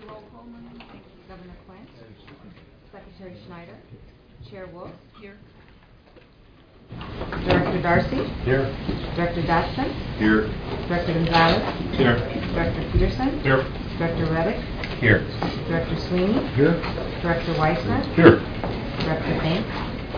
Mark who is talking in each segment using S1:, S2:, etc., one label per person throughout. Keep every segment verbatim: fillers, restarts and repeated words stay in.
S1: roll call, Maureen.
S2: Thank you. Governor Quinn. Secretary Schneider. Chair Wolf.
S1: Here.
S2: Director Darcy.
S3: Here.
S2: Director Dotson.
S3: Here.
S2: Director Gonzalez.
S3: Here.
S2: Director Peterson.
S3: Here.
S2: Director Reddick.
S3: Here.
S2: Director Sweeney.
S3: Here.
S2: Director Weissman.
S3: Here.
S2: Director Banks.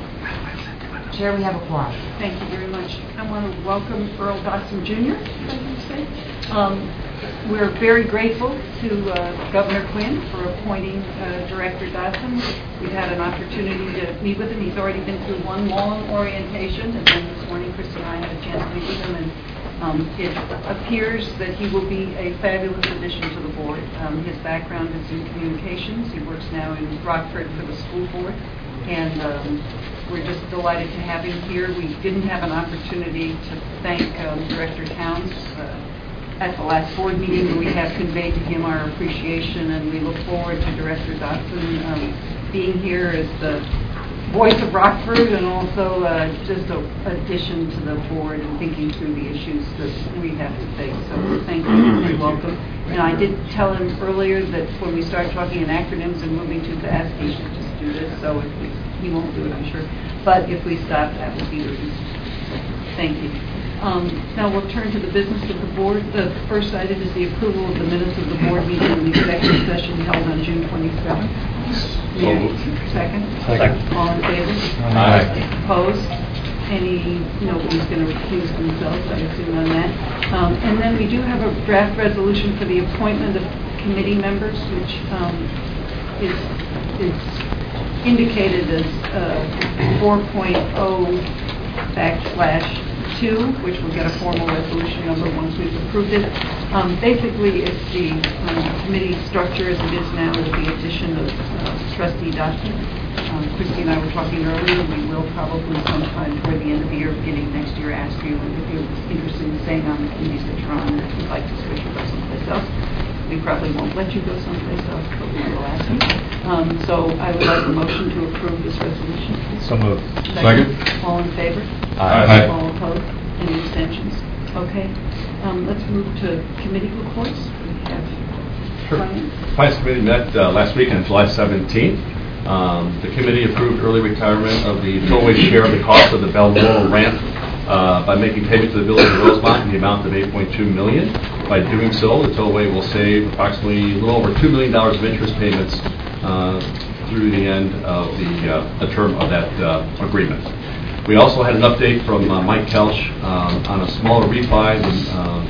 S2: Chair, we have a quorum.
S1: Thank you very much. I want to welcome Earl Dotson Junior, if I can say. Um, we're very grateful to uh, Governor Quinn for appointing uh, Director Dotson. We've had an opportunity to meet with him. He's already been through one long orientation, and then this morning Chris and I had a chance to meet with him, and um, it appears that he will be a fabulous addition to the board. Um, his background is in communications. He works now in Rockford for the school board, and um, we're just delighted to have him here. We didn't have an opportunity to thank um, Director Towns uh, at the last board meeting, but we have conveyed to him our appreciation, and we look forward to Director Dotson um, being here as the voice of Rockford, and also uh, just an addition to the board and thinking through the issues that we have to face. So thank you and welcome. And I did tell him earlier that when we start talking in acronyms and moving too fast, he should just do this. So if we, he won't do it, I'm sure. But if we stop, that would be the reason. So thank you. Um, now we'll turn to the business of the board. The first item is the approval of the minutes of the board meeting in the executive session held on June twenty-seventh. Yeah. Second?
S3: Second.
S1: All in favor?
S3: Aye.
S1: Opposed? Any, nobody's going to recuse themselves, I assume, on that. Um, and then we do have a draft resolution for the appointment of committee members, which um, is, is indicated as uh, four point oh backslash two, which will get a formal resolution number once we've approved it. Um, basically, it's the um, committee structure as it is now with the addition of uh, Trustee Dotson. Um, Christy and I were talking earlier. We will probably sometime toward the end of the year, beginning next year, ask you if you're interested in staying on the committees that you're on, or if you'd like to switch or go someplace else. We probably won't let you go someplace else, but we will ask you. Um, so I would like a motion to approve this resolution.
S3: So moved.
S1: Second. All in favor?
S3: Aye.
S1: All opposed? Any abstentions? Okay. Um, let's move to committee reports. We have
S4: Sure.
S1: Finance.
S4: Finance Committee met uh, last week on July seventeenth. Um, the committee approved early retirement of the tollway share of the cost of the Balmoral ramp uh, by making payment to the village of Rosemont in the amount of eight point two million dollars. By doing so, the tollway will save approximately a little over two million dollars of interest payments uh, through the end of the, uh, the term of that uh, agreement. We also had an update from uh, Mike Kelch um, on a smaller refi um,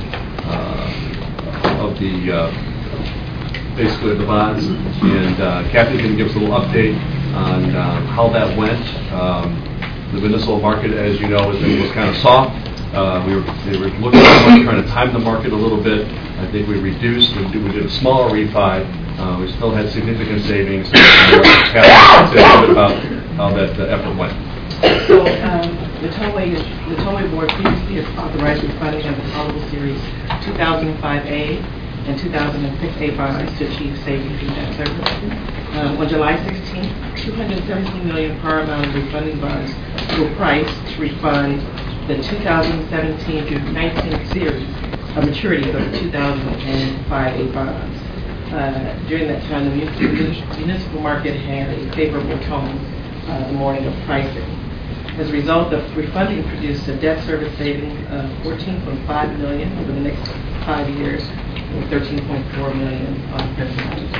S4: uh, of the uh, basically of the bonds, and uh, Kathy's going to give us a little update on uh, how that went. Um, the municipal market, as you know, was, was kind of soft. Uh, we were we were looking at trying to time the market a little bit. I think we reduced. We did, we did a smaller refi. Uh, we still had significant savings. Kathy, say a little bit about how that uh, effort went.
S5: So um, the tollway the tollway board previously has authorized refunding of the tollable series two thousand five A and two thousand six A bonds to achieve savings in debt service. Um, on July sixteenth, two hundred seventeen million par amount of refunding bonds were priced to refund the two thousand seventeen through nineteen series of maturities of the two thousand five A bonds. Uh, during that time, the municipal, municipal market had a favorable tone uh, the morning of pricing. As a result, the refunding produced a debt service savings of fourteen point five million dollars over the next five years, and thirteen point four million dollars on present value.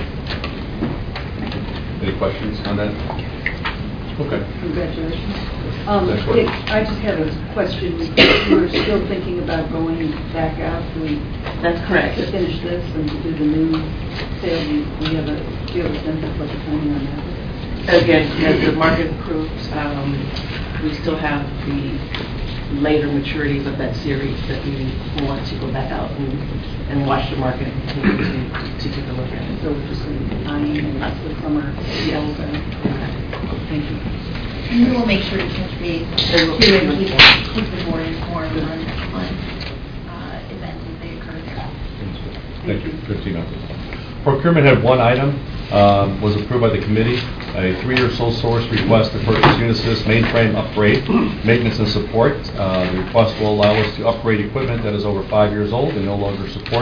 S4: Any questions on that? Okay.
S1: Congratulations. Um,
S4: Next one.
S1: Dick, I just have a question. We're still thinking about going back out. We
S5: That's correct.
S1: To finish this and to do the new sale. We, we have a do you have a sense of what the timing on that?
S5: Again, as the market improves, um, we still have the later maturities of that series that we want to go back out and, and watch the market and continue to, to take a look at it.
S1: So we're just going to be buying and that's the summer sales.
S5: Yes.
S1: Thank you.
S2: And we will make sure to touch base too and keep, keep the board informed on, on uh, events as they occur there.
S4: Thank you, Christina. Procurement had one item, um, was approved by the committee, a three-year sole source request to purchase Unisys mainframe upgrade, maintenance and support. Uh, the request will allow us to upgrade equipment that is over five years old and no longer supported.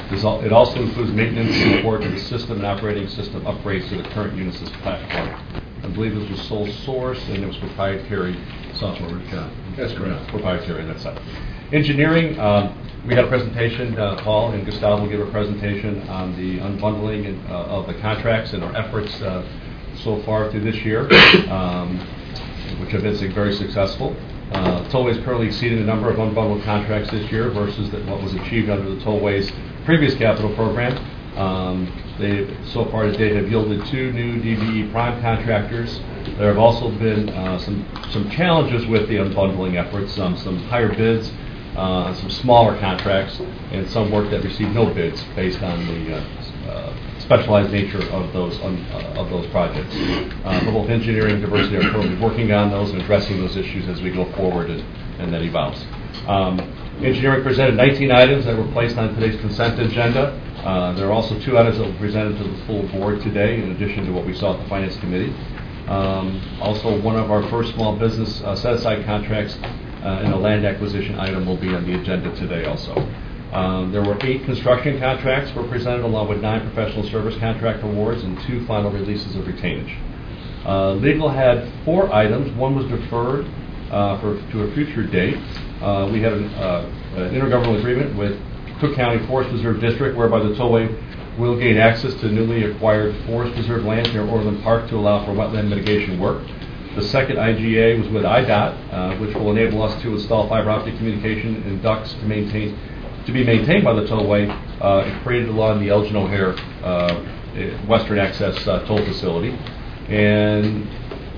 S4: This al- It also includes maintenance and support to the system and operating system upgrades to the current Unisys platform. I believe this was sole source and it was proprietary software. John?
S3: That's correct.
S4: Proprietary on that side. Engineering, um, we had a presentation, uh, Paul and Gustavo will give a presentation on the unbundling and, uh, of the contracts and our efforts uh, so far through this year, um, which have been very successful. Uh, Tollway is currently exceeding the number of unbundled contracts this year versus the, what was achieved under the Tollway's previous capital program. Um, they, so far to date, have yielded two new D B E prime contractors. There have also been uh, some some challenges with the unbundling efforts, um, some higher bids, uh, some smaller contracts, and some work that received no bids based on the uh, uh, specialized nature of those un, uh, of those projects. Uh, both engineering and diversity are currently working on those and addressing those issues as we go forward and, and that evolves. Um, engineering presented nineteen items that were placed on today's consent agenda. Uh, there are also two items that were presented to the full board today, in addition to what we saw at the Finance Committee. Um, also, one of our first small business uh, set-aside contracts uh, and a land acquisition item will be on the agenda today also. Um, there were eight construction contracts were presented, along with nine professional service contract awards and two final releases of retainage. Uh, legal had four items. One was deferred uh, for to a future date. Uh, we had an, uh, an intergovernmental agreement with Cook County Forest Preserve District, whereby the Tollway will gain access to newly acquired forest preserve land near Orland Park to allow for wetland mitigation work. The second I G A was with I D O T, uh, which will enable us to install fiber optic communication and ducts to maintain to be maintained by the Tollway, uh, created along the Elgin O'Hare uh, Western Access uh, toll facility. And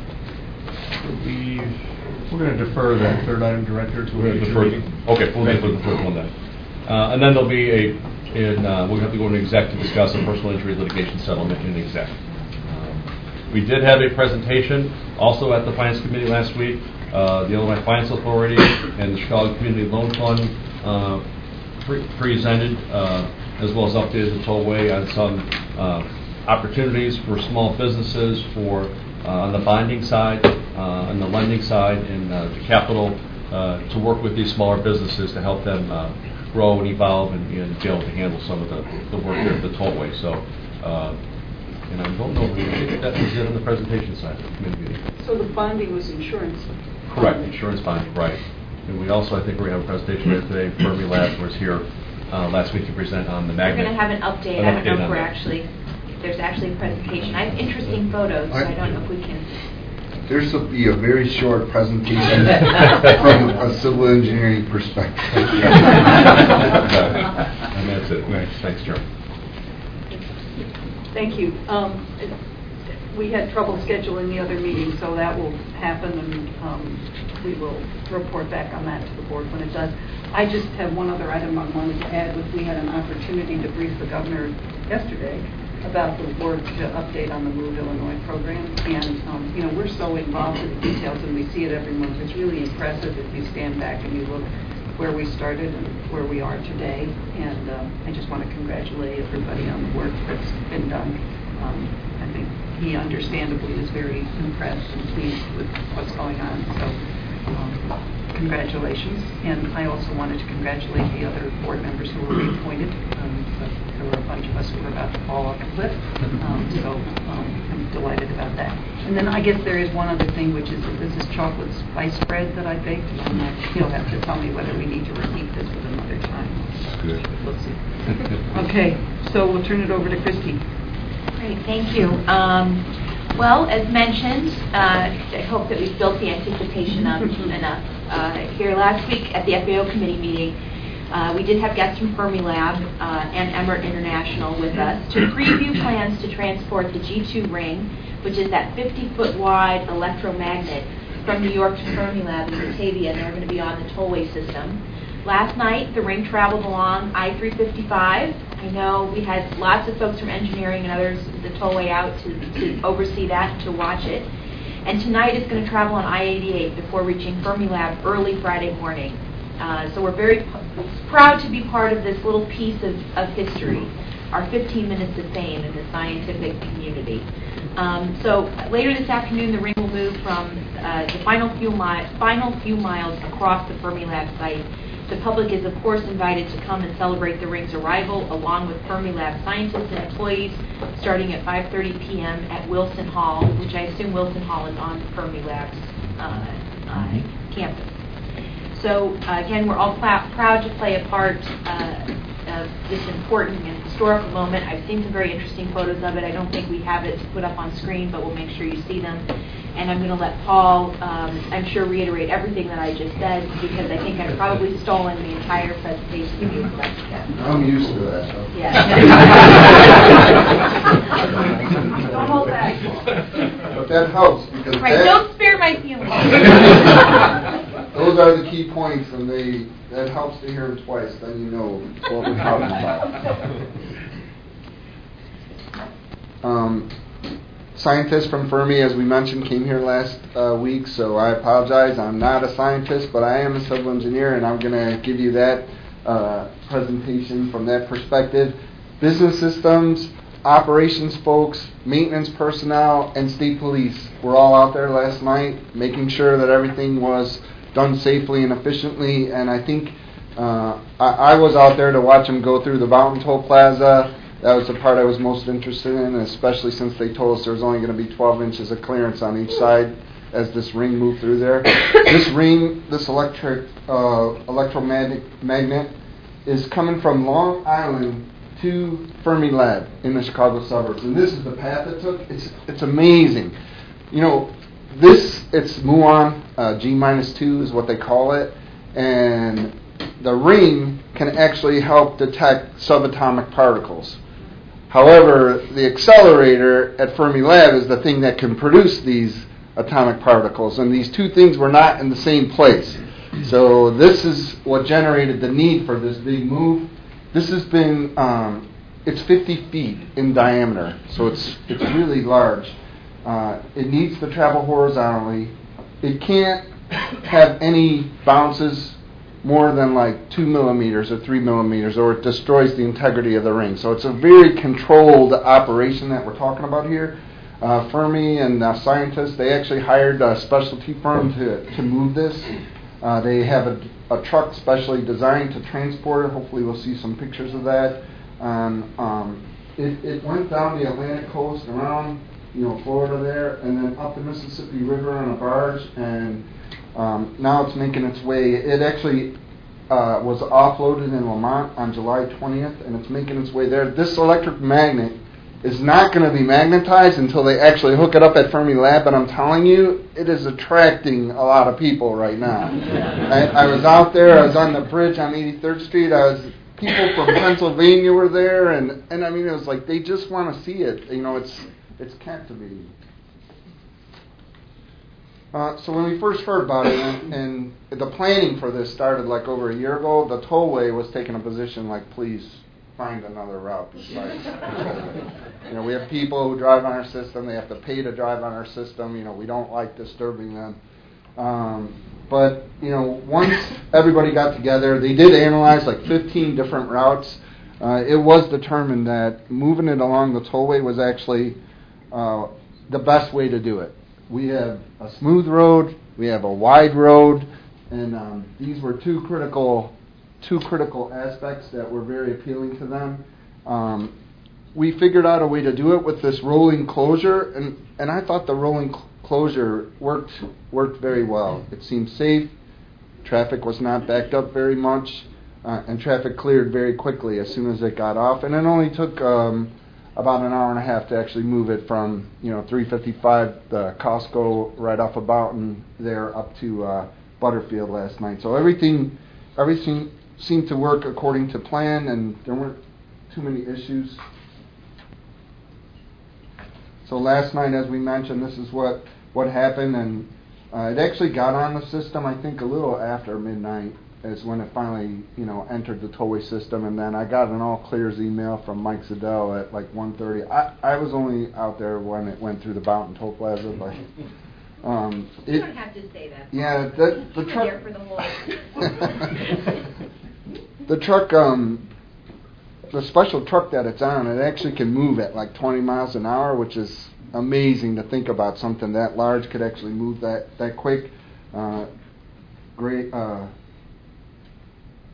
S4: we, we're going to defer that third item, Director, to
S3: We're
S4: a
S3: gonna
S4: defer.
S3: defer.
S4: Okay, we'll defer the first one then. Uh, and then there'll be a, in, uh, we'll have to go into exec to discuss a personal injury litigation settlement in exec. Um, we did have a presentation also at the Finance Committee last week. Uh, the Illinois Finance Authority and the Chicago Community Loan Fund uh, pre- presented, uh, as well as updated the Tollway on some uh, opportunities for small businesses for uh, on the bonding side, uh, on the lending side, and uh, the capital uh, to work with these smaller businesses to help them uh, grow and evolve and, and be able to handle some of the, the work there at the Tollway. So, uh, and I don't know, I think that was it on the presentation side of the committee meeting.
S1: So the bonding was insurance?
S4: Correct, insurance bonding, right. And we also, I think we're going to have a presentation later today. Fermi Labs was here uh, last week to present on the
S2: We're
S4: magnet.
S2: going to have an update.
S4: An
S2: I don't know
S4: update
S2: if
S4: on
S2: we're
S4: that.
S2: actually, if there's actually a presentation. I have interesting photos, so I don't know if we can.
S3: There's will be a very short presentation from a civil engineering perspective.
S4: And that's it. Thanks, Joe.
S1: Thank you. Um, it- We had trouble scheduling the other meeting, so that will happen, and um, we will report back on that to the board when it does. I just have one other item I wanted to add. Was we had an opportunity to brief the governor yesterday about the work to update on the Move Illinois program, and um, you know, we're so involved in the details, and we see it every month. It's really impressive if you stand back and you look where we started and where we are today. And uh, I just want to congratulate everybody on the work that's been done. Um, I think he understandably is very impressed and pleased with what's going on. So, um, congratulations. And I also wanted to congratulate the other board members who were reappointed. Um, but there were a bunch of us who were about to fall off the cliff. Um, so um, I'm delighted about that. And then I guess there is one other thing, which is that this is chocolate spice bread that I baked. And uh, you'll have to tell me whether we need to repeat this at another time.
S4: Good.
S1: We'll see. Okay, so we'll turn it over to Christy.
S2: Great, thank you. Um, well, as mentioned, uh, I hope that we've built the anticipation up enough. Uh, here last week at the F A O committee meeting, uh, we did have guests from Fermilab uh, and Emert International with us to preview plans to transport the G two ring, which is that fifty-foot wide electromagnet from New York to Fermilab in Batavia, and they're going to be on the tollway system. Last night, the ring traveled along I three fifty-five. I know we had lots of folks from engineering and others, the tollway out to, to oversee that, to watch it. And tonight it's going to travel on I eighty-eight before reaching Fermilab early Friday morning. Uh, so we're very p- proud to be part of this little piece of, of history, our fifteen minutes of fame in the scientific community. Um, so later this afternoon, the ring will move from uh, the final few, mi- final few miles across the Fermilab site The public is, of course, invited to come and celebrate the ring's arrival, along with Fermilab scientists and employees, starting at five thirty p.m. at Wilson Hall, which I assume Wilson Hall is on Fermilab's uh, uh, campus. So, uh, again, we're all pl- proud to play a part uh, of this important and historical moment. I've seen some very interesting photos of it. I don't think we have it put up on screen, but we'll make sure you see them. And I'm going to let Paul, um, I'm sure, reiterate everything that I just said, because I think I've probably stolen the entire presentation that you expect to get.
S3: I'm used to that. So.
S2: Yeah. Don't hold back.
S3: But that helps because
S2: Right,
S3: that,
S2: don't spare my feelings.
S3: those are the key points, and they that helps to hear them twice. Then you know what we're talking about. Um, scientists from Fermi, as we mentioned, came here last uh, week, so I apologize. I'm not a scientist, but I am a civil engineer, and I'm going to give you that uh, presentation from that perspective. Business systems, operations folks, maintenance personnel, and state police were all out there last night making sure that everything was done safely and efficiently, and I think uh, I, I was out there to watch them go through the Mountain Toll Plaza. That was the part I was most interested in, especially since they told us there was only going to be twelve inches of clearance on each side as this ring moved through there. This ring, this electric uh, electromagnetic magnet, is coming from Long Island to Fermilab in the Chicago suburbs, and this is the path it took. It's it's amazing. You know, this it's muon uh, G minus two is what they call it, and the ring can actually help detect subatomic particles. However, the accelerator at Fermilab is the thing that can produce these atomic particles, and these two things were not in the same place. So this is what generated the need for this big move. This has been, um, it's fifty feet in diameter, so it's it's really large. Uh, it needs to travel horizontally. It can't have any bounces more than like two millimeters or three millimeters, or it destroys the integrity of the ring. So it's a very controlled operation that we're talking about here. Uh, Fermi and uh, scientists, they actually hired a specialty firm to, to move this. Uh, they have a, a truck specially designed to transport it. Hopefully we'll see some pictures of that. Um, um, it, it went down the Atlantic coast, around you know Florida there, and then up the Mississippi River on a barge, and um, now it's making its way. It actually uh, was offloaded in Lamont on July twentieth, and it's making its way there. This electric magnet is not going to be magnetized until they actually hook it up at Fermilab, but I'm telling you, it is attracting a lot of people right now. I, I was out there, I was on the bridge on eighty-third Street, I was, people from Pennsylvania were there, and, and I mean, it was like, they just want to see it, you know, it's, it's captivating. Uh, so when we first heard about it, and, and the planning for this started like over a year ago, the tollway was taking a position like, please, find another route besides you know, we have people who drive on our system. They have to pay to drive on our system. You know, we don't like disturbing them. Um, but, you know, once everybody got together, they did analyze like fifteen different routes. Uh, it was determined that moving it along the tollway was actually uh, the best way to do it. We have a smooth road. We have a wide road. And um, these were two critical two critical aspects that were very appealing to them. Um, we figured out a way to do it with this rolling closure, and, and I thought the rolling cl- closure worked worked very well. It seemed safe, traffic was not backed up very much, uh, and traffic cleared very quickly as soon as it got off, and it only took um, about an hour and a half to actually move it from, you know, three fifty-five, the Costco right off of Boughton there up to uh, Butterfield last night. So everything, everything seemed to work according to plan, and there weren't too many issues. So last night, as we mentioned, this is what, what happened, and uh, it actually got on the system, I think, a little after midnight is when it finally, you know, entered the tollway system, and then I got an all clears email from Mike Zadell at like one thirty. I, I was only out there when it went through the Mountain Toll Plaza, but um,
S2: You
S3: it,
S2: don't have to say that.
S3: yeah, the, the
S2: You were
S3: truck.
S2: there for the whole.
S3: The truck, um, the special truck that it's on, it actually can move at like twenty miles an hour, which is amazing to think about. Something that large could actually move that, that quick. Uh, great, uh,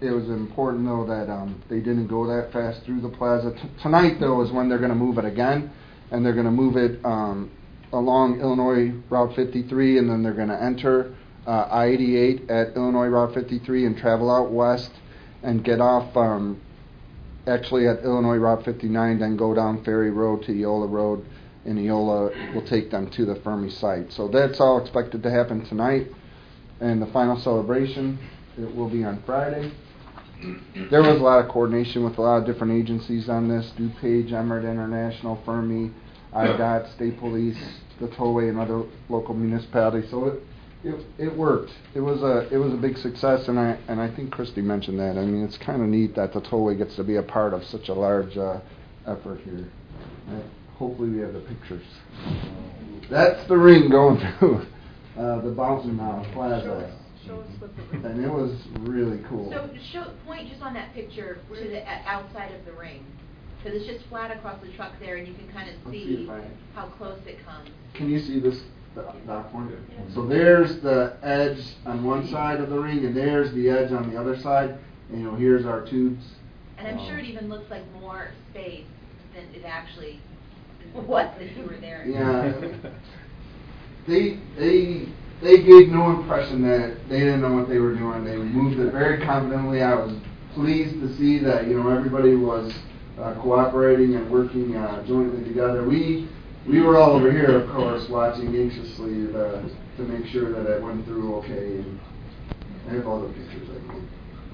S3: it was important though that um, they didn't go that fast through the plaza. T- tonight though is when they're going to move it again, and they're going to move it um, along Illinois Route fifty-three, and then they're going to enter uh, I eighty-eight at Illinois Route fifty-three and travel out west and get off um, actually at Illinois Route fifty-nine, then go down Ferry Road to Eola Road, and Eola will take them to the Fermi site. So that's all expected to happen tonight, and the final celebration, it will be on Friday. There was a lot of coordination with a lot of different agencies on this: DuPage, Emirates International, Fermi, I D O T, State Police, the Tollway, and other local municipalities. So it, it it worked. It was a it was a big success, and I and I think Christy mentioned that. I mean, it's kind of neat that the Tollway gets to be a part of such a large uh, effort here. Uh, hopefully, we have the pictures. That's the ring going through uh, the Bouncing uh, Plaza.
S1: Show us what the
S3: And it was really cool.
S2: So show, point just on that picture to the uh, outside of the ring, because it's just flat across the truck there, and you can kind of
S3: Let's see
S2: see
S3: if I-
S2: how close it comes.
S3: Can you see this dot point? So there's the edge on one side of the ring, and there's the edge on the other side. And you know, here's our tubes.
S2: And I'm
S3: Um,
S2: sure it even looks like more space than it actually was if you were there.
S3: Yeah. they they they gave no impression that they didn't know what they were doing. They moved it very confidently. I was pleased to see that you know everybody was uh, cooperating and working uh, jointly together. We we were all over here, of course, watching anxiously to, to make sure that it went through okay. And I have all the pictures I think.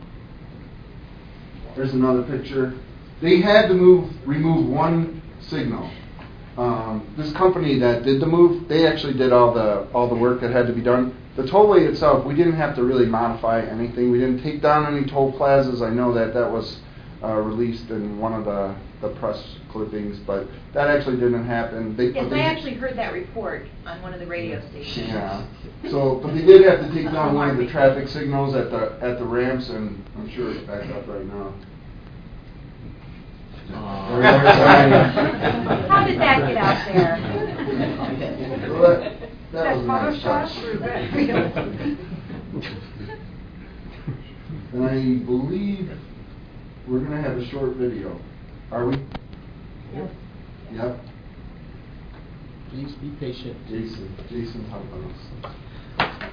S3: There's another picture. They had to move remove one signal. Um, this company that did the move, they actually did all the all the work that had to be done. The tollway itself, we didn't have to really modify anything. We didn't take down any toll plazas. I know that that was uh, released in one of the, the press clippings, but that actually didn't happen. They,
S2: Yes,
S3: but
S2: I
S3: they-
S2: actually heard that report on one of the radio stations.
S3: Yeah. So, but they did have to take down one of the traffic signals at the at the ramps, and I'm sure it's back up right now.
S2: How did that get out there?
S3: Well, that, that was a nice touch. And I believe we're going to have a short video. Are we?
S6: Yep.
S3: Yep.
S6: Please be patient.
S3: Jason. Jason's helping us.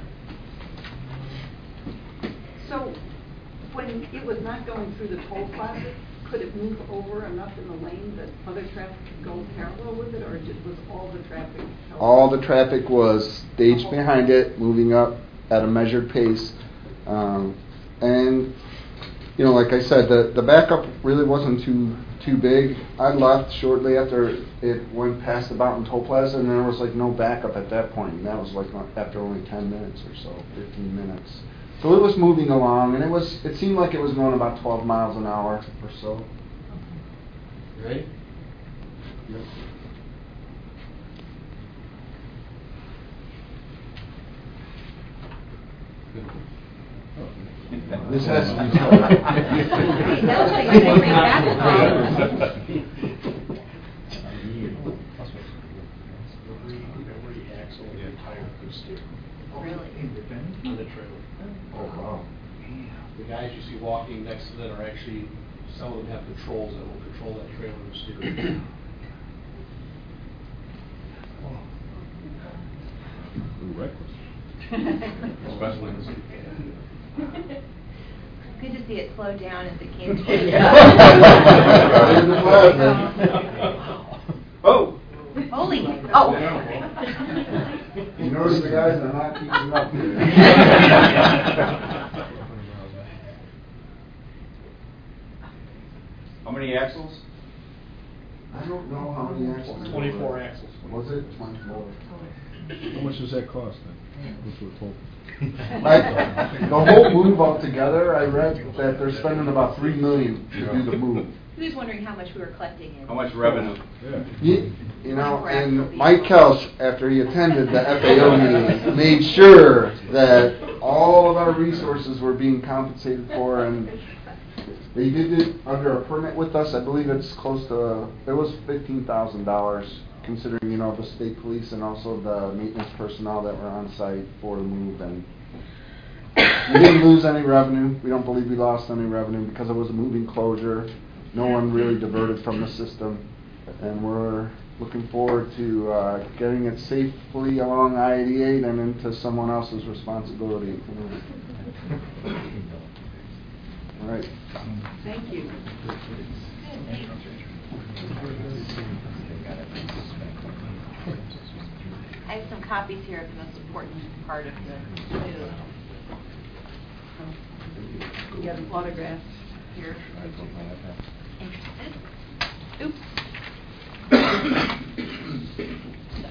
S1: So, when it was not going through the toll plaza, could it move over enough in the lane that other traffic could go parallel with it, or just was all the traffic? held
S3: All
S1: up?
S3: the traffic was staged behind it, moving up at a measured pace. Um, and, you know, like I said, the, the backup really wasn't too too big. I left shortly after it went past the Boughton Toll Plaza, and there was like no backup at that point. And that was like after only ten minutes or so, fifteen minutes. So it was moving along, and it was it seemed like it was going about twelve miles an hour or so.
S6: Ready?
S3: Yep. This has to be told.
S2: That was like a great basketball.
S7: Every axle and the tire could steer
S2: Really?
S7: on the trailer.
S3: Oh, wow.
S7: The guys you see walking next to them are actually, some of them have controls that will control that trailer and steer it.
S4: Especially in the city.
S2: Good to see it slow down as it came
S3: Oh!
S2: Holy, oh.
S3: You notice the guys are not keeping up here.
S8: How many axles?
S3: I don't know how many axles.
S7: Twenty-four axles.
S3: Was it twenty-four?
S6: How much does that cost then? What's the total?
S3: Like, the whole move altogether, I read that they're spending about three million to do the move.
S2: He was wondering how much we were collecting in.
S8: How much revenue?
S6: Yeah.
S3: You, you know, and Mike Kelch, after he attended the F A O meeting, made sure that all of our resources were being compensated for, and they did it under a permit with us. I believe it's close to, it was fifteen thousand dollars, considering, you know, the state police and also the maintenance personnel that were on site for the move. And we didn't lose any revenue. We don't believe we lost any revenue because it was a moving closure. No one really diverted from the system, and we're looking forward to uh, getting it safely along I eighty-eight and into someone else's responsibility. All right.
S1: Thank you.
S2: I have some copies here of the most important part of the news.
S1: We got an autograph here.
S2: Interested? Oops. So.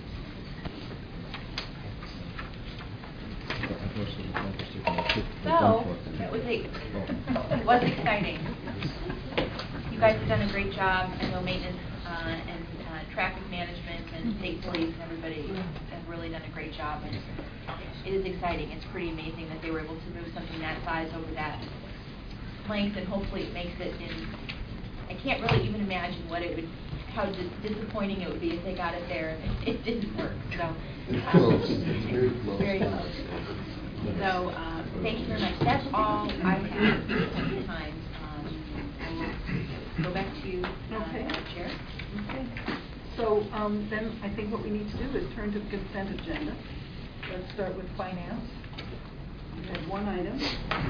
S2: So, that was it. It was exciting. You guys have done a great job. I know maintenance uh, and uh, traffic management and state police and everybody have really done a great job. And it is exciting. It's pretty amazing that they were able to move something that size over that length, and hopefully it makes it in. I can't really even imagine what it would, how dis- disappointing it would be if they got it there and it, it didn't work. So,
S3: It's
S2: um,
S3: close. It's very close.
S2: Very close. So, um, thank you very much. That's all I have at this time. Um, I will go back to you, uh,
S1: Okay.
S2: Madam Chair.
S1: Okay. So um, then I think what we need to do is turn to the consent agenda. Let's start with finance. We have one item.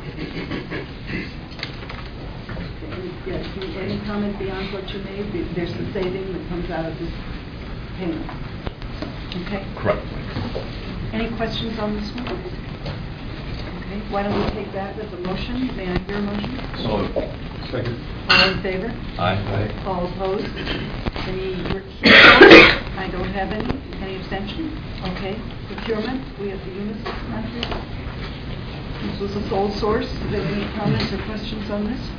S1: Any, yes, do- any comment beyond what you made? There- There's the saving that comes out of this payment. Okay.
S4: Correct.
S1: Any questions on this one? Okay. Why don't we take that as a motion? May I hear a motion?
S4: So,
S6: Second.
S1: All in favor?
S4: aye.
S1: All opposed? Any recusals? I don't have any. Any abstentions? Okay. Procurement, we have the Unisys contract. This was a sole source. Do you have any comments or questions on this?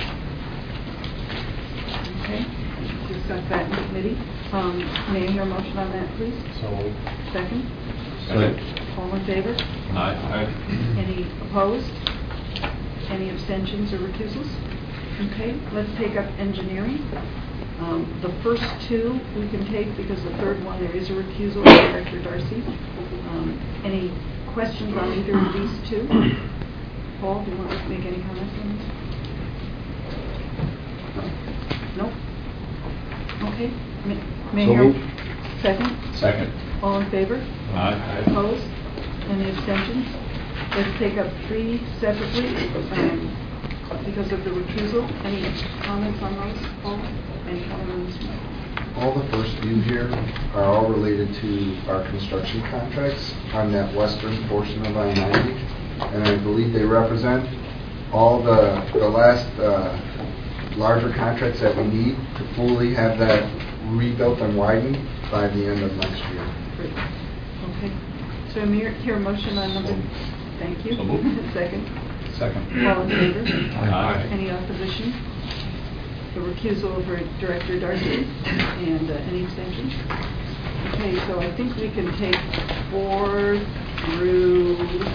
S1: Okay. Discuss that in committee. Um, may I hear a motion on that, please?
S7: So,
S1: Second?
S4: Second.
S1: All in favor?
S4: Aye.
S1: Any opposed? Any abstentions or recusals? Okay, let's take up engineering. Um, the first two we can take because the third one there is a recusal of Director Darcy. Um, any questions on either of these two? Paul, do you want to make any comments on this? No? Okay. May, may
S6: So
S1: I hear-
S6: moved.
S1: Second?
S4: Second.
S1: All in favor?
S4: Aye.
S1: Opposed? Any abstentions? Let's take up three separately, um, because of the recusal. Any comments on those, Paul? Any comment on this one?
S3: All the first few here are all related to our construction contracts on that western portion of I ninety, and I believe they represent all the, the last uh, larger contracts that we need to fully have that rebuilt and widened by the end of next year.
S1: Great. Okay. So I'm here, here a motion on number, thank you.
S4: So moved.
S1: Second.
S3: Second.
S1: All in favor?
S4: Aye.
S1: Any opposition? The recusal of our Director Darcy, and uh, any abstentions? Okay, so I think we can take four through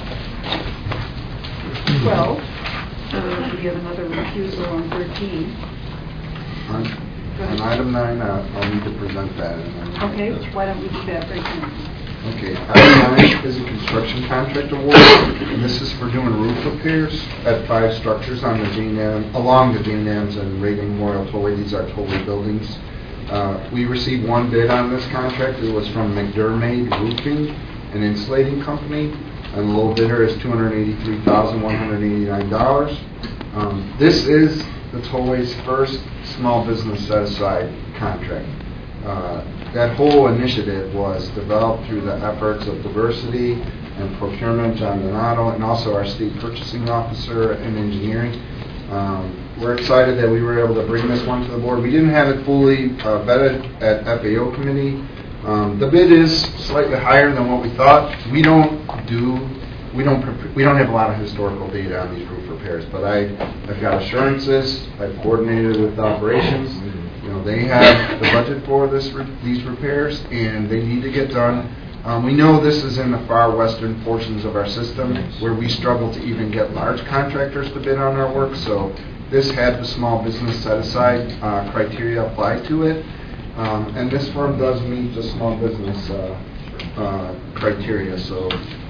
S1: twelve. Uh, we have another recusal on thirteen.
S3: On, on item nine, uh, I'll need to present that. And then-
S1: Okay, why don't we do that right now?
S3: Okay, item nine is a construction contract award, and this is for doing roof repairs at five structures on the Jane Addams, along the Jane Addams and Reagan Memorial Tollway. These are tollway buildings. Uh, we received one bid on this contract. It was from McDermott Roofing, an insulating company, and the low bidder is two hundred eighty-three thousand one hundred eighty-nine dollars. Um, this is the tollway's first small business set-aside contract. Uh, that whole initiative was developed through the efforts of diversity and procurement, John Donato, and also our state purchasing officer and engineering. Um, we're excited that we were able to bring this one to the board. We didn't have it fully uh, vetted at F A O committee. Um, the bid is slightly higher than what we thought. We don't do, we don't, we don't have a lot of historical data on these roof repairs, but I, I've got assurances. I've coordinated with operations. You know, they have the budget for this, these repairs, and they need to get done. Um, we know this is in the far western portions of our system where we struggle to even get large contractors to bid on our work. So this had the small business set-aside uh, criteria applied to it, um, and this firm does meet the small business uh, uh, criteria. So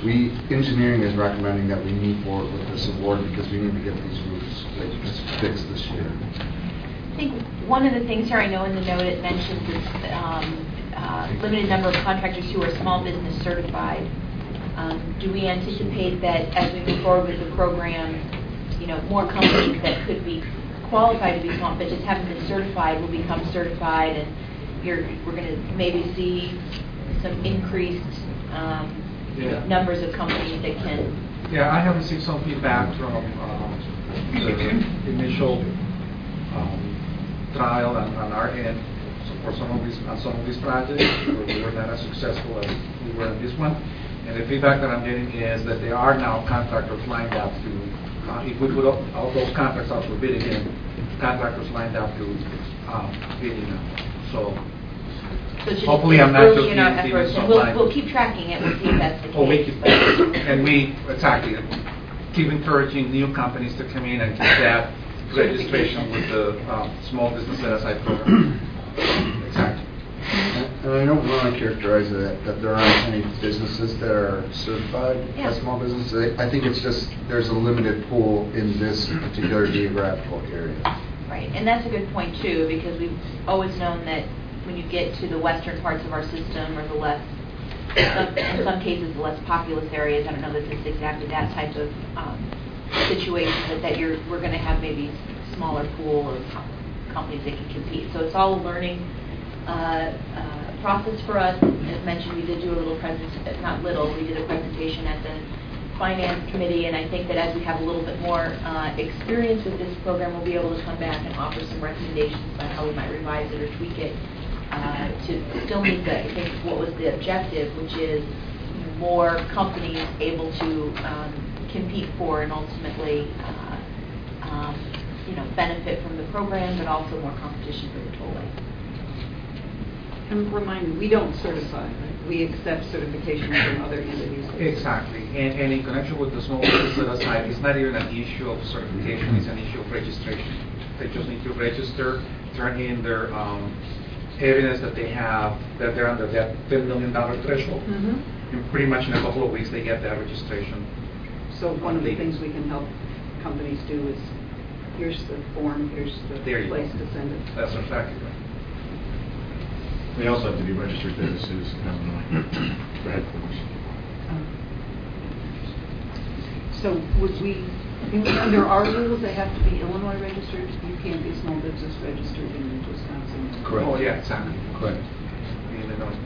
S3: we, engineering is recommending that we move forward with this award because we need to get these roofs like, fixed this year.
S2: I think one of the things here, I know in the note it mentions is um, uh, limited number of contractors who are small business certified. Um, do we anticipate that as we move forward with the program, you know, more companies that could be qualified to be small but just haven't been certified will become certified, and you're, we're going to maybe see some increased um,
S8: Yeah.
S2: numbers of companies that can.
S8: Yeah, I have received some feedback from um, the initial um, trial on, on our end so for some of these on some of these projects where we were not as successful as we were in this one. And the feedback that I'm getting is that there are now contractors lined up to, uh, if we put all, all those contracts out for bid again, contractors lined up to um, bidding now. So.
S2: So it's just
S8: Hopefully I'm not
S2: early in our
S8: just
S2: efforts,
S8: giving
S2: and we'll,
S8: some
S2: we'll keep tracking it, we'll see if that's the case.
S8: Oh, we keep,
S2: but-
S8: and we, exactly, keep encouraging new companies to come in and keep that registration with the um, Small Business Set Aside program. Exactly.
S3: And I don't want to characterize it that there aren't any businesses that are certified
S2: Yeah.
S3: as small businesses. I think it's just there's a limited pool in this particular geographical area.
S2: Right, and that's a good point too, because we've always known that when you get to the western parts of our system or the less, some, in some cases, the less populous areas, I don't know that this is exactly that type of um, situation, but that you're, we're going to have maybe smaller pool of com- companies that can compete. So it's all a learning uh, uh, process for us. As mentioned, we did do a little presentation, not little, we did a presentation at the Finance Committee, and I think that as we have a little bit more uh, experience with this program, we'll be able to come back and offer some recommendations about how we might revise it or tweak it uh, to still meet the, I think, what was the objective, which is more companies able to um, compete for and ultimately, uh, um, you know, benefit from the program, but also more competition for the tollway.
S1: And remind me, we don't certify, right? We accept certification from other entities.
S8: Exactly, and, and in connection with the Small Business Set Aside, it's not even an issue of certification, it's an issue of registration. They just need to register, turn in their um, evidence that they have, that they're under that ten million dollars threshold.
S1: Mm-hmm.
S8: And pretty much in a couple of weeks, they get that registration.
S1: So one of the things we can help companies do is, here's the form, here's the
S8: There you
S1: place
S8: go.
S1: to send it.
S8: That's exactly right.
S6: They also have to be registered businesses in Illinois for headquarters.
S1: So would we, in- under our rules, they have to be Illinois registered? You can't be a small business registered in Wisconsin?
S3: Correct.
S8: Oh, yeah, exactly.
S3: Correct.
S8: In Illinois.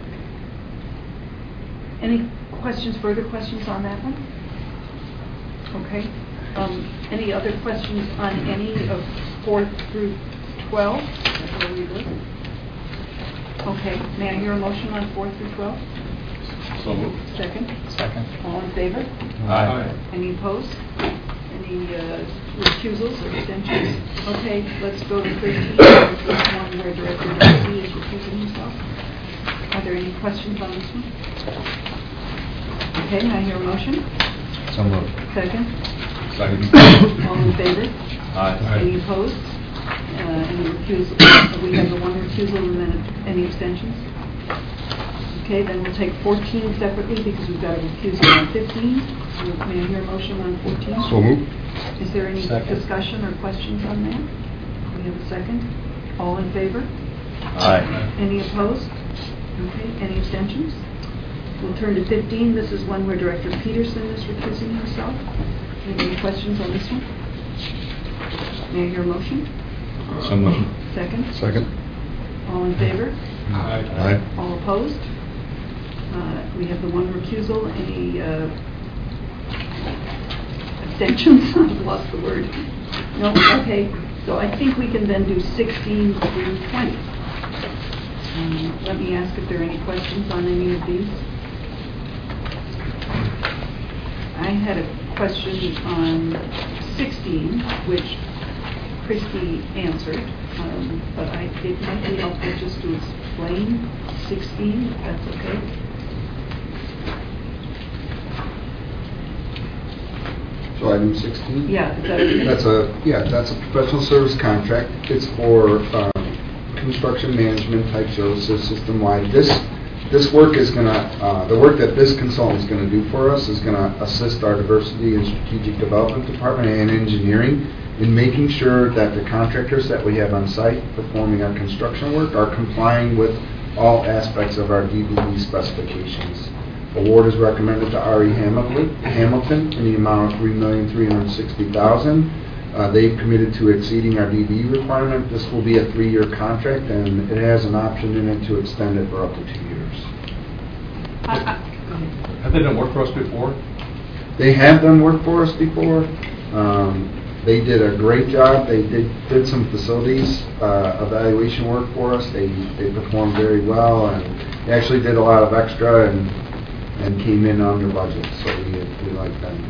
S1: Any questions, further questions on that one? Okay. Um, Any other questions on any of fourth through twelve? That's where we look. Okay, may I hear a motion on four through twelve?
S6: So moved.
S1: Second?
S9: Second.
S1: All in favor?
S6: Aye.
S1: Any opposed? Any uh, recusals or abstentions? Okay, let's go to thirteen, which is one where Director Darcy is recusing himself. Are there any questions on this one? Okay, may I hear a motion?
S9: So moved.
S1: Second?
S6: Second.
S1: All in favor?
S6: Aye.
S1: Any opposed? Uh, Any recusal? We have the one recusal and then any abstentions? Okay, then we'll take fourteen separately because we've got a recusal on fifteen. So may I hear a motion on fourteen?
S6: So moved.
S1: Is there any
S9: Second.
S1: discussion or questions on that? We have a second. All in favor?
S9: Aye.
S1: Any opposed? Okay, any abstentions? We'll turn to fifteen. This is one where Director Peterson is recusing himself. Any questions on this one? May I hear a motion?
S6: So moved.
S1: Second?
S6: Second.
S1: All in favor?
S6: Aye.
S1: All opposed? Uh, We have the one recusal. Any uh, abstentions? I've lost the word. No? Okay. So I think we can then do sixteen through twenty. Um, Let me ask if there are any questions on any of these. I had a question on sixteen, which Christie answered, um, but I, it might be helpful just to explain sixteen, if that's okay.
S3: So item sixteen?
S1: Yeah, is that okay?
S3: That's a, yeah, that's a professional service contract. It's for um, construction management type services system-wide. This this work is going to, uh, the work that this consultant is going to do for us is going to assist our diversity and strategic development department and engineering in making sure that the contractors that we have on site performing our construction work are complying with all aspects of our D B E specifications. Award is recommended to R E Hamilton, Hamilton in the amount of three million three hundred sixty thousand dollars. Uh, they've committed to exceeding our D B E requirement. This will be a three-year contract, and it has an option in it to extend it for up to two years.
S4: Have they done work for us before?
S3: They have done work for us before. Um, they did a great job. They did did some facilities uh, evaluation work for us. They they performed very well, and they actually did a lot of extra and and came in under budget. So we we like them.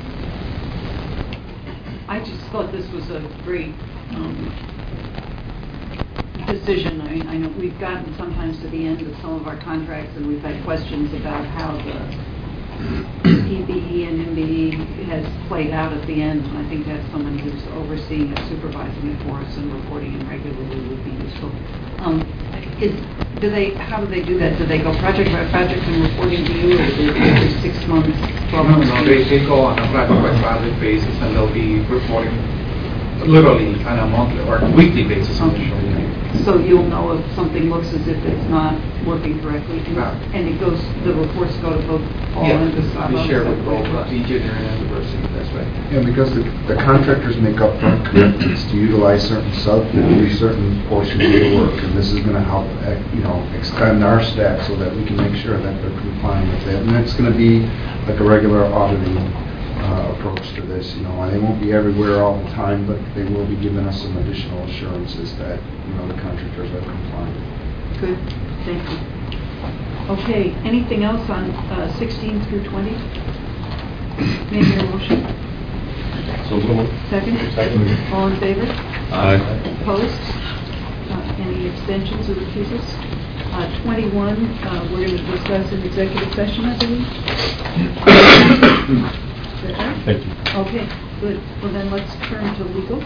S1: I just thought this was a great um, decision. I mean, I know we've gotten sometimes to the end of some of our contracts, and we've had questions about how the E B E and M B E has played out at the end. And I think that someone who's overseeing it, supervising it for us, and reporting it regularly would be useful. Um, is, do they? How do they do that? Do they go project by project and reporting to you, or do they every six months, twelve
S8: No,
S1: months?
S8: no, they, they go on a project by project basis, and they'll be reporting literally on a monthly or weekly basis initially.
S1: So you'll know if something looks as if it's not working correctly, and,
S8: Right.
S1: and it goes. The reports go to both Paul
S8: Yeah,
S1: and Gustavo.
S8: we share
S1: is that
S8: with
S1: the way
S8: both
S1: it works?
S8: uh, engineering and diversity, that's right.
S3: Yeah, because the, the contractors make upfront commitments to utilize certain sub, to do certain portions of the work, and this is going to help, uh, you know, extend our staff so that we can make sure that they're complying with that. And it's going to be like a regular auditing uh, approach to this, you know, and they won't be everywhere all the time, but they will be giving us some additional assurances that, you know, the contractors are complying.
S1: Good, thank you. Okay, anything else on uh, sixteen through twenty? May I hear a motion?
S4: So moved.
S1: Second?
S4: Second.
S1: All in favor?
S4: Aye.
S1: Opposed? Uh, Any abstentions or recusals? Uh, twenty-one, uh, we're going to discuss in executive session, I believe. Is that right?
S9: Thank you.
S1: Okay, good. Well, then let's turn to legal.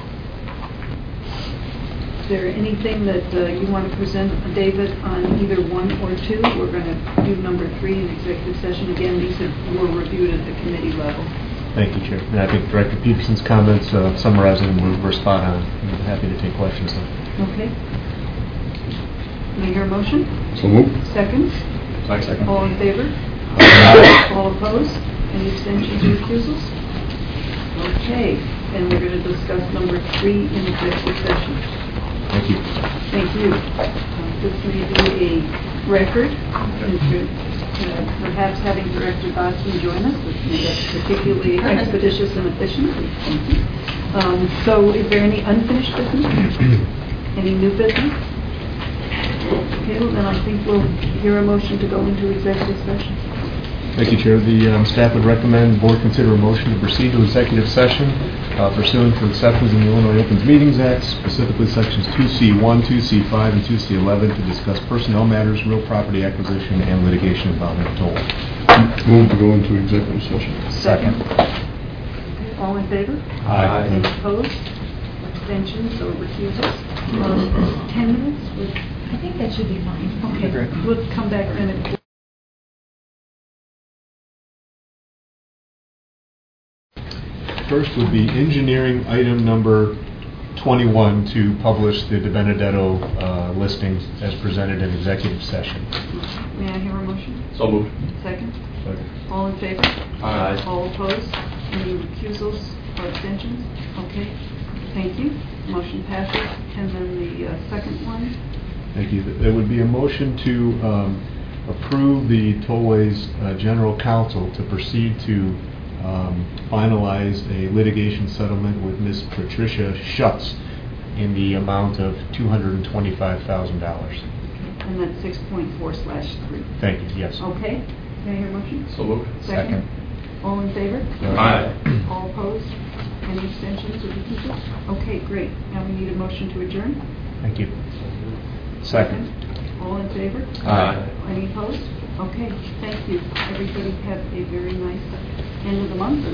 S1: Is there anything that uh, you want to present, David, on either one or two? We're going to do number three in executive session. Again, these are, were reviewed at the committee level.
S9: Thank you, Chair. And I think Director Peterson's comments, uh, summarizing them, were, were spot on. I'm happy to take questions.
S1: Okay. May I hear a motion?
S3: So moved.
S1: Second?
S4: Second.
S1: All in favor? All opposed? Any abstentions or recusals? Okay, and we're going to discuss number three in executive session.
S9: Thank you.
S1: Thank you. Uh, This may be a record, and to, uh, perhaps having Director Dodson join us, which made it particularly expeditious and efficient. Thank you. Um, So is there any unfinished business? Any new business? Okay, well, then I think we'll hear a motion to go into executive session.
S9: Thank you, Chair. The um, staff would recommend the board consider a motion to proceed to executive session uh, pursuant to exceptions in the Illinois Opens Meetings Act, specifically sections two C one, two C five, and two C eleven, to discuss personnel matters, real property acquisition, and litigation involving toll.
S3: Move to go into executive session.
S1: Second. Okay, all in favor?
S9: Aye.
S1: Any opposed? Abstentions or recusals? Um, Ten minutes? Would-
S2: I think that should be fine.
S1: Okay,
S9: Great.
S1: we'll come back then at
S9: First would be engineering item number twenty-one, to publish the De Benedetto uh, listings as presented in executive session.
S1: May I hear a motion?
S4: So moved.
S1: Second?
S9: Second.
S1: All in favor?
S4: Aye.
S1: All opposed? Any recusals or abstentions? Okay, thank you. Motion passes. And then the uh, second one?
S9: Thank you. There would be a motion to um, approve the Tollways uh, General Counsel to proceed to um, finalize a litigation settlement with Miz Patricia Schutz in the amount of two hundred twenty-five thousand dollars.
S1: And that's six point four slash three.
S9: Thank you, yes.
S1: Okay, may I hear a motion?
S4: So moved.
S1: Second. All in favor?
S4: Aye.
S1: All opposed? Any abstentions or recusals? Okay, great. Now we need a motion to adjourn.
S9: Thank you. Second.
S1: All in favor?
S4: Aye.
S1: Any opposed? Okay, thank you. Everybody have a very nice end of the month.